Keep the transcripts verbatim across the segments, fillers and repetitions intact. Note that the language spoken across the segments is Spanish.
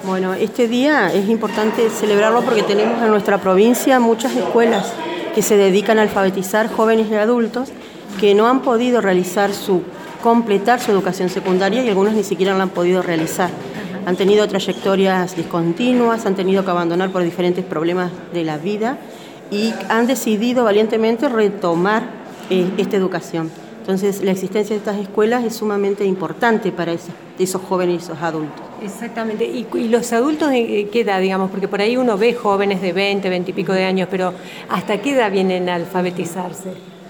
Bueno, este día es importante celebrarlo porque tenemos en nuestra provincia muchas escuelas que se dedican a alfabetizar jóvenes y adultos que no han podido realizar su, completar su educación secundaria y algunos ni siquiera la han podido realizar. Han tenido trayectorias discontinuas, han tenido que abandonar por diferentes problemas de la vida y han decidido valientemente retomar eh, esta educación. Entonces, la existencia de estas escuelas es sumamente importante para esos, esos jóvenes y esos adultos. Exactamente. ¿Y, y los adultos de qué edad, digamos? Porque por ahí uno ve jóvenes de veinte, veinte y pico de años, pero ¿hasta qué edad vienen a alfabetizarse?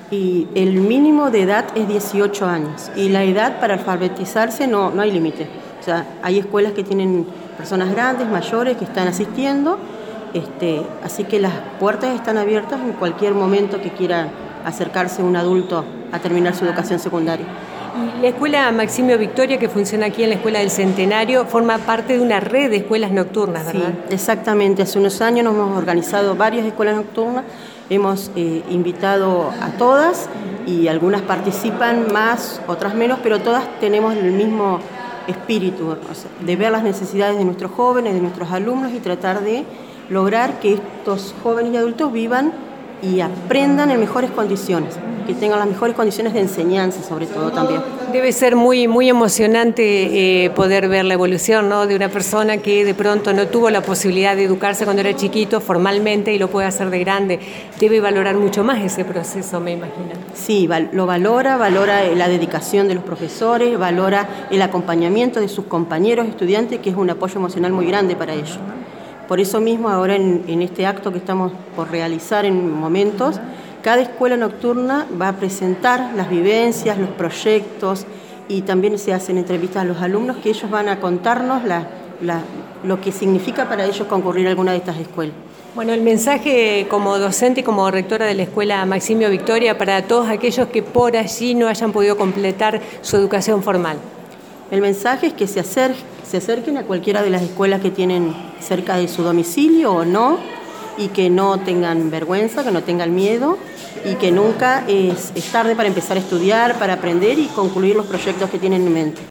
Y el mínimo de edad es dieciocho años y la edad para alfabetizarse no, no hay límite. O sea, hay escuelas que tienen personas grandes, mayores, que están asistiendo, este, así que las puertas están abiertas en cualquier momento que quiera acercarse un adulto a terminar su educación secundaria. Y la Escuela Maximio Victoria, que funciona aquí en la Escuela del Centenario, forma parte de una red de escuelas nocturnas, ¿verdad? Sí, exactamente. Hace unos años nos hemos organizado varias escuelas nocturnas, hemos eh, invitado a todas y algunas participan más, otras menos, pero todas tenemos el mismo espíritu, o sea, de ver las necesidades de nuestros jóvenes, de nuestros alumnos y tratar de lograr que estos jóvenes y adultos vivan y aprendan en mejores condiciones, que tengan las mejores condiciones de enseñanza, sobre todo también. Debe ser muy, muy emocionante eh, poder ver la evolución, ¿no?, de una persona que de pronto no tuvo la posibilidad de educarse cuando era chiquito formalmente y lo puede hacer de grande. Debe valorar mucho más ese proceso, me imagino. Sí, lo valora, valora la dedicación de los profesores, valora el acompañamiento de sus compañeros estudiantes, que es un apoyo emocional muy grande para ellos. Por eso mismo, ahora en, en este acto que estamos por realizar en momentos, cada escuela nocturna va a presentar las vivencias, los proyectos y también se hacen entrevistas a los alumnos que ellos van a contarnos la, la, lo que significa para ellos concurrir a alguna de estas escuelas. Bueno, el mensaje como docente y como rectora de la Escuela Maximio Victoria para todos aquellos que por allí no hayan podido completar su educación formal. El mensaje es que se acerquen, se acerquen a cualquiera de las escuelas que tienen cerca de su domicilio o no, y que no tengan vergüenza, que no tengan miedo y que nunca es, es tarde para empezar a estudiar, para aprender y concluir los proyectos que tienen en mente.